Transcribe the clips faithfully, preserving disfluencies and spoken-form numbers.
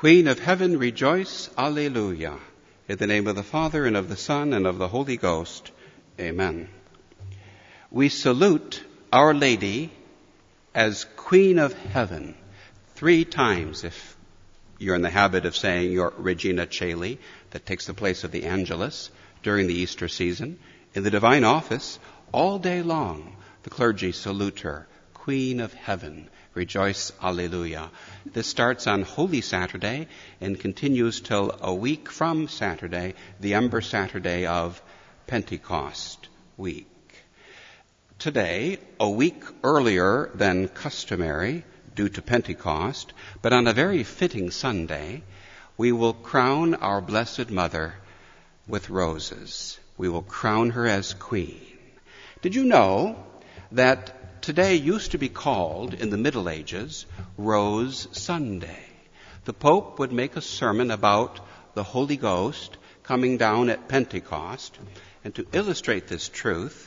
Queen of heaven, rejoice, alleluia. In the name of the Father, and of the Son, and of the Holy Ghost. Amen. We salute Our Lady as Queen of heaven three times, if you're in the habit of saying your Regina Caeli, that takes the place of the Angelus during the Easter season. In the divine office, all day long, the clergy salute her, Queen of heaven, rejoice, alleluia. This starts on Holy Saturday and continues till a week from Saturday, the Ember Saturday of Pentecost week. Today, a week earlier than customary due to Pentecost, but on a very fitting Sunday, we will crown our Blessed Mother with roses. We will crown her as Queen. Did you know that today used to be called, in the Middle Ages, Rose Sunday? The Pope would make a sermon about the Holy Ghost coming down at Pentecost, and to illustrate this truth,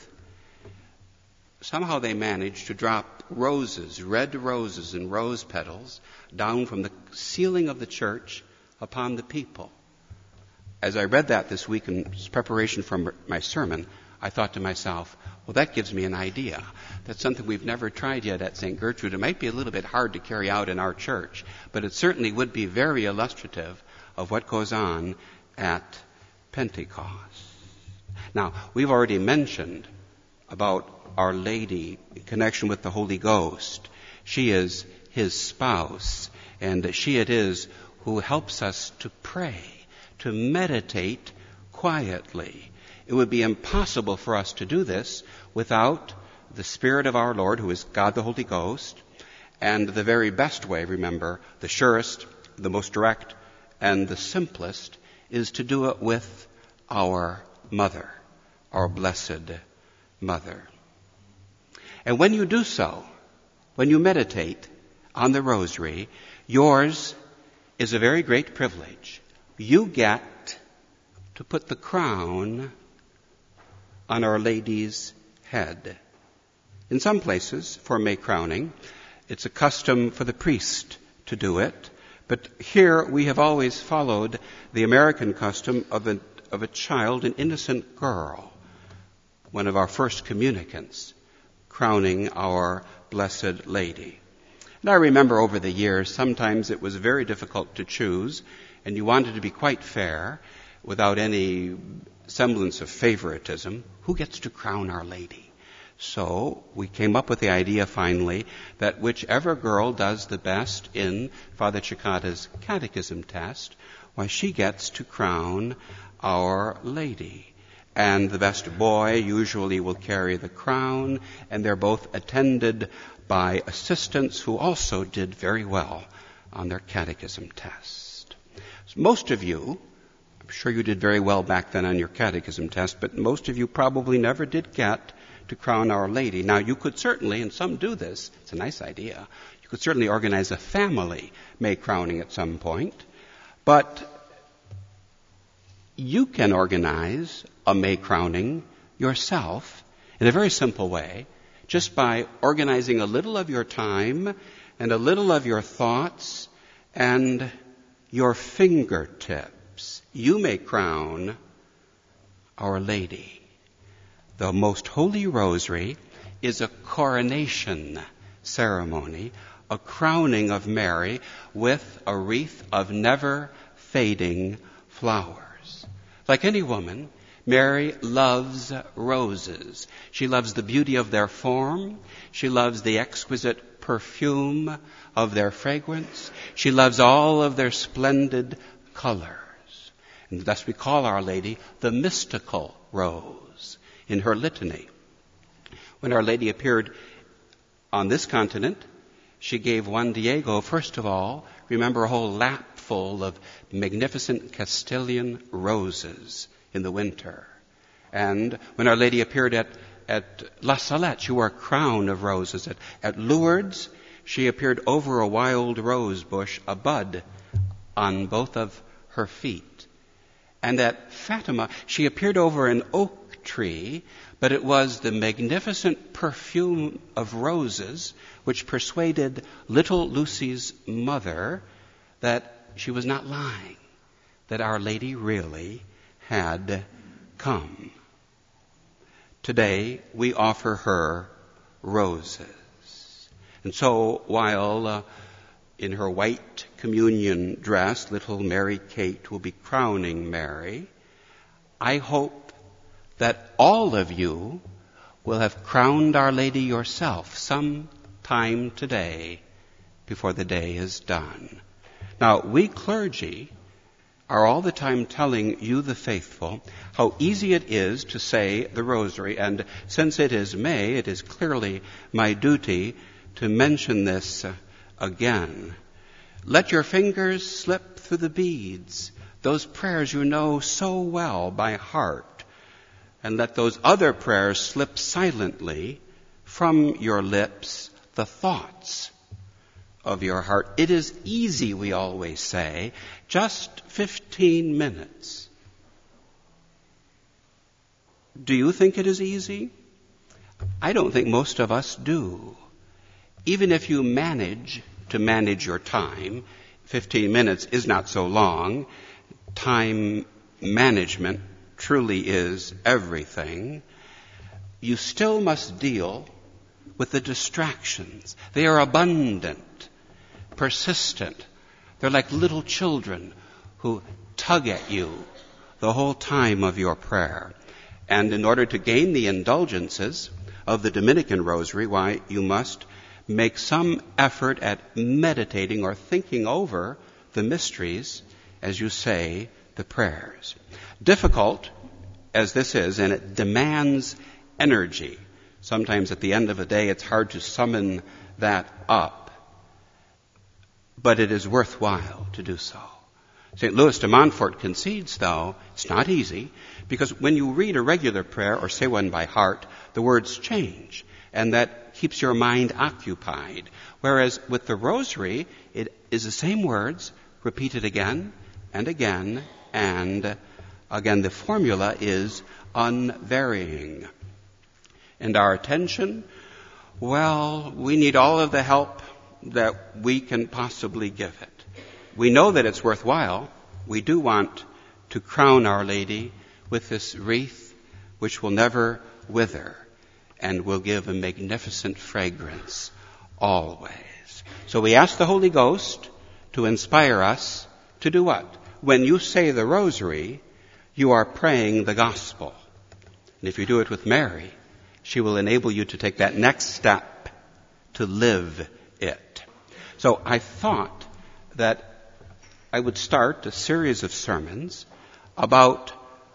somehow they managed to drop roses, red roses and rose petals, down from the ceiling of the church upon the people. As I read that this week in preparation for my sermon, I thought to myself, well, that gives me an idea. That's something we've never tried yet at Saint Gertrude. It might be a little bit hard to carry out in our church, but it certainly would be very illustrative of what goes on at Pentecost. Now, we've already mentioned about Our Lady in connection with the Holy Ghost. She is his spouse, and she it is who helps us to pray, to meditate quietly. It would be impossible for us to do this without the Spirit of our Lord, who is God the Holy Ghost, and the very best way, remember, the surest, the most direct, and the simplest is to do it with our Mother, our Blessed Mother. And when you do so, when you meditate on the Rosary, yours is a very great privilege. You get to put the crown on Our Lady's head. In some places, for May crowning, it's a custom for the priest to do it. But here we have always followed the American custom of a, of a child, an innocent girl, one of our first communicants, crowning our Blessed Lady. And I remember over the years, sometimes it was very difficult to choose, and you wanted to be quite fair, without any semblance of favoritism, who gets to crown Our Lady? So we came up with the idea finally that whichever girl does the best in Father Cicada's catechism test, why, she gets to crown Our Lady. And the best boy usually will carry the crown, and they're both attended by assistants who also did very well on their catechism test. So most of you, I'm sure you did very well back then on your catechism test, but most of you probably never did get to crown Our Lady. Now, you could certainly, and some do this, it's a nice idea, you could certainly organize a family May crowning at some point, but you can organize a May crowning yourself in a very simple way, just by organizing a little of your time and a little of your thoughts and your fingertips. You may crown Our Lady. The Most Holy Rosary is a coronation ceremony, a crowning of Mary with a wreath of never-fading flowers. Like any woman, Mary loves roses. She loves the beauty of their form. She loves the exquisite perfume of their fragrance. She loves all of their splendid colors. And thus we call Our Lady the mystical rose in her litany. When Our Lady appeared on this continent, she gave Juan Diego, first of all, remember, a whole lap full of magnificent Castilian roses in the winter. And when Our Lady appeared at, at La Salette, she wore a crown of roses. At, at Lourdes, she appeared over a wild rose bush, a bud on both of her feet. And at Fatima, she appeared over an oak tree, but it was the magnificent perfume of roses which persuaded little Lucy's mother that she was not lying, that Our Lady really had come. Today, we offer her roses. And so, while uh, in her white communion dress, little Mary Kate will be crowning Mary, I hope that all of you will have crowned Our Lady yourself some time today before the day is done. Now, we clergy are all the time telling you, the faithful, how easy it is to say the rosary. And since it is May, it is clearly my duty to mention this uh, again. Let your fingers slip through the beads, those prayers you know so well by heart, and let those other prayers slip silently from your lips, the thoughts of your heart. It is easy, we always say, just fifteen minutes. Do you think it is easy? I don't think most of us do. Even if you manage to manage your time, fifteen minutes is not so long. Time management truly is everything. You still must deal with the distractions. They are abundant, persistent. They're like little children who tug at you the whole time of your prayer. And in order to gain the indulgences of the Dominican Rosary, why, you must make some effort at meditating or thinking over the mysteries as you say the prayers. Difficult as this is, and it demands energy. Sometimes at the end of a day, it's hard to summon that up. But it is worthwhile to do so. Saint Louis de Montfort concedes, though, it's not easy, because when you read a regular prayer or say one by heart, the words change, and that keeps your mind occupied. Whereas with the rosary, it is the same words repeated again and again and again. The formula is unvarying. And our attention, well, we need all of the help that we can possibly give it. We know that it's worthwhile. We do want to crown Our Lady with this wreath which will never wither and will give a magnificent fragrance always. So we ask the Holy Ghost to inspire us to do what? When you say the rosary, you are praying the gospel. And if you do it with Mary, she will enable you to take that next step to live it. So I thought that I would start a series of sermons about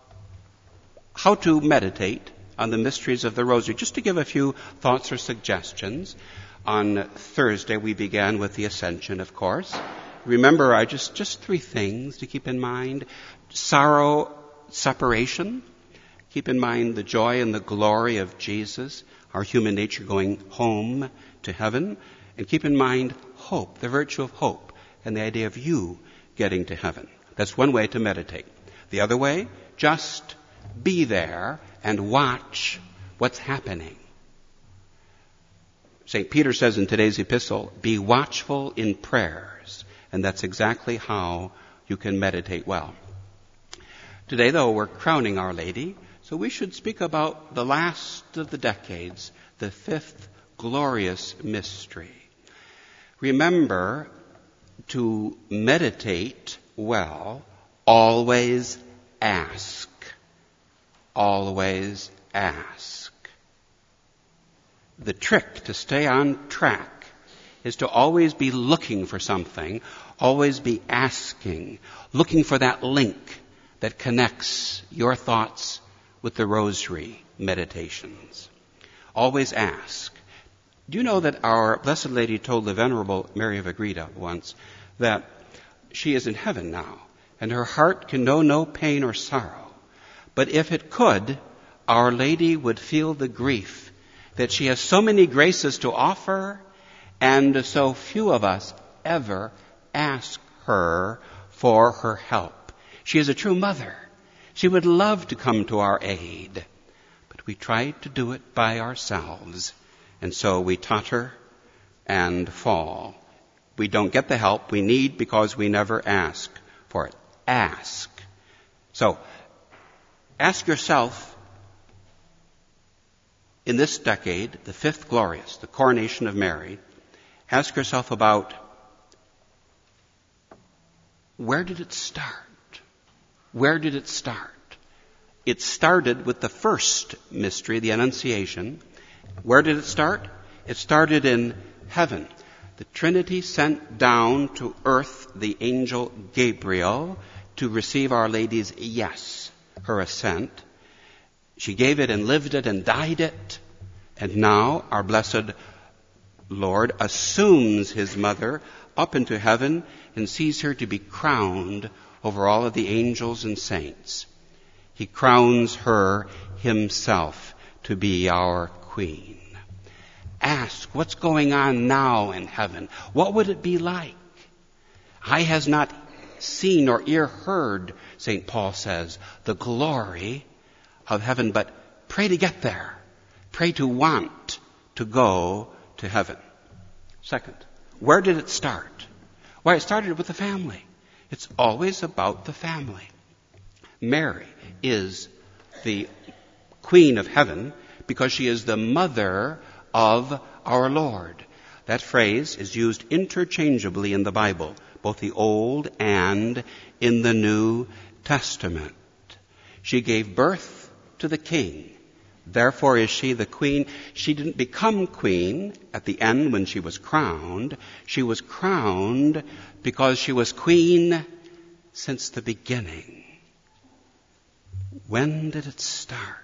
how to meditate on the mysteries of the Rosary. Just to give a few thoughts or suggestions. On Thursday, we began with the Ascension, of course. Remember, I just, just three things to keep in mind. Sorrow, separation. Keep in mind the joy and the glory of Jesus, our human nature going home to heaven. And keep in mind hope, the virtue of hope, and the idea of you getting to heaven. That's one way to meditate. The other way, just be there and watch what's happening. Saint Peter says in today's epistle, be watchful in prayers. And that's exactly how you can meditate well. Today, though, we're crowning Our Lady, so we should speak about the last of the decades, the fifth glorious mystery. Remember, to meditate well, always ask. Always ask. The trick to stay on track is to always be looking for something, always be asking, looking for that link that connects your thoughts with the rosary meditations. Always ask. Do you know that our Blessed Lady told the Venerable Mary of Agreda once that she is in heaven now, and her heart can know no pain or sorrow. But if it could, Our Lady would feel the grief that she has so many graces to offer, and so few of us ever ask her for her help. She is a true mother. She would love to come to our aid, but we try to do it by ourselves, and so we totter and fall. we don't get the help we need because we never ask for it. Ask. So, ask yourself, in this decade, the fifth glorious, the coronation of Mary, ask yourself about, where did it start? Where did it start? It started with the first mystery, the Annunciation. Where did it start? It started in heaven. The Trinity sent down to earth the angel Gabriel to receive Our Lady's yes, her assent. She gave it and lived it and died it. And now our blessed Lord assumes his mother up into heaven and sees her to be crowned over all of the angels and saints. He crowns her himself to be our queen. Ask, what's going on now in heaven? What would it be like? Eye has not seen nor ear heard, Saint Paul says, the glory of heaven, but pray to get there. Pray to want to go to heaven. Second, where did it start? Why, it started with the family. It's always about the family. Mary is the Queen of Heaven because she is the mother of our Lord. That phrase is used interchangeably in the Bible, both the Old and in the New Testament. She gave birth to the King. Therefore is she the queen. She didn't become queen at the end when she was crowned. She was crowned because she was queen since the beginning. When did it start?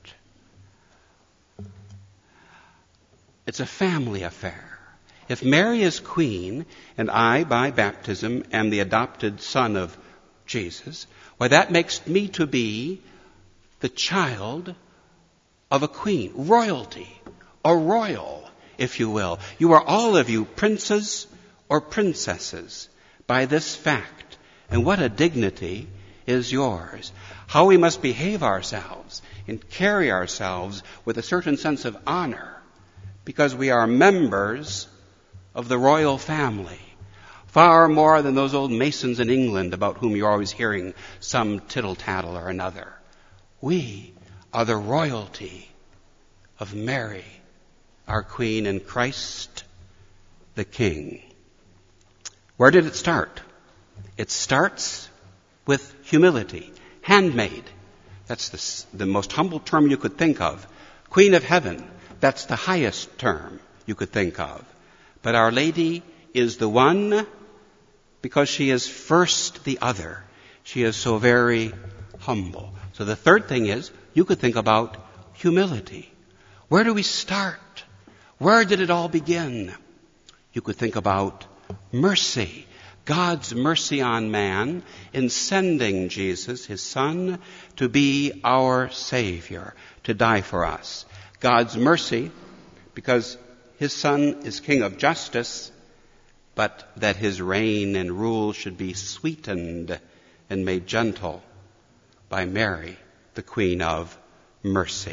It's a family affair. If Mary is queen, and I, by baptism, am the adopted son of Jesus, why, that makes me to be the child of a queen, royalty, a royal, if you will. You are all of you princes or princesses by this fact. And what a dignity is yours. How we must behave ourselves and carry ourselves with a certain sense of honor because we are members of the royal family. Far more than those old Masons in England about whom you're always hearing some tittle-tattle or another. We are the royalty of Mary, our Queen, and Christ the King. Where did it start? It starts with humility. Handmaid, that's the, the most humble term you could think of. Queen of Heaven, that's the highest term you could think of. But Our Lady is the one because she is first the other. She is so very humble. So the third thing is, you could think about humility. Where do we start? Where did it all begin? You could think about mercy. God's mercy on man in sending Jesus, his Son, to be our Savior, to die for us. God's mercy because his Son is King of justice, but that his reign and rule should be sweetened and made gentle by Mary, the Queen of Mercy.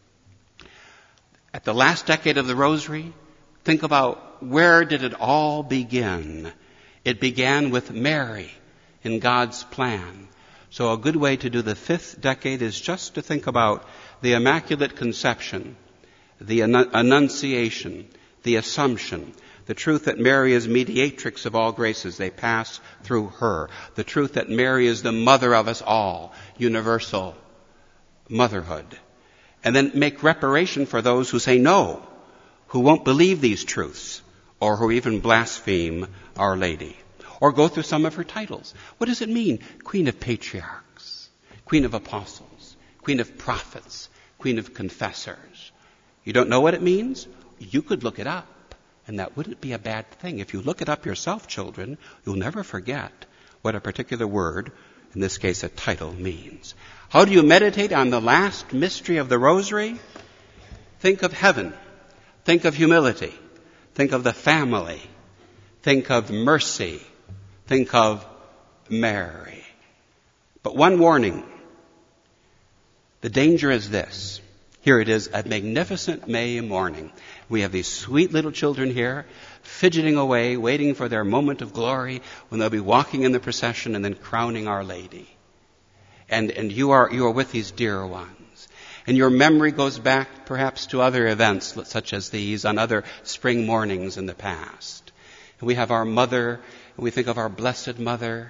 At the last decade of the Rosary, think about where did it all begin? It began with Mary in God's plan. So a good way to do the fifth decade is just to think about the Immaculate Conception, the Annunciation, the Assumption, the truth that Mary is mediatrix of all graces. They pass through her. The truth that Mary is the mother of us all, universal motherhood. And then make reparation for those who say no, who won't believe these truths, or who even blaspheme Our Lady. Or go through some of her titles. What does it mean? Queen of Patriarchs, Queen of Apostles, Queen of Prophets, Queen of Confessors. You don't know what it means? You could look it up. And that wouldn't be a bad thing. If you look it up yourself, children, you'll never forget what a particular word, in this case a title, means. How do you meditate on the last mystery of the Rosary? Think of heaven. Think of humility. Think of the family. Think of mercy. Think of Mary. But one warning. The danger is this. Here it is, a magnificent May morning. We have these sweet little children here, fidgeting away, waiting for their moment of glory when they'll be walking in the procession and then crowning Our Lady. And, and you are, you are with these dear ones. And your memory goes back perhaps to other events such as these on other spring mornings in the past. And we have our mother, and we think of our Blessed Mother.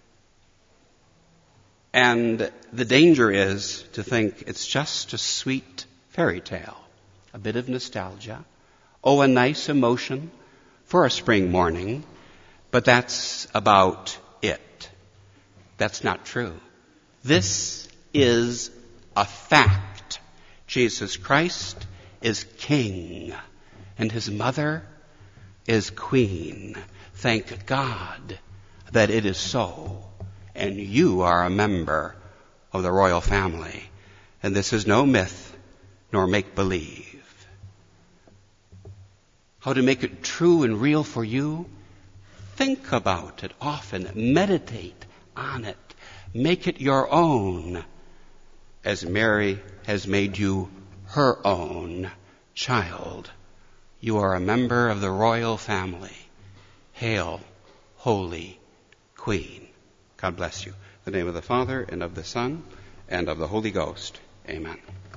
And the danger is to think it's just a sweet fairy tale, a bit of nostalgia. Oh, a nice emotion for a spring morning, but that's about it. That's not true. This is a fact. Jesus Christ is King, and His mother is Queen. Thank God that it is so. And you are a member of the royal family. And this is no myth nor make-believe. How to make it true and real for you? Think about it often. Meditate on it. Make it your own, as Mary has made you her own child. You are a member of the royal family. Hail, Holy Queen. God bless you. In the name of the Father, and of the Son, and of the Holy Ghost. Amen.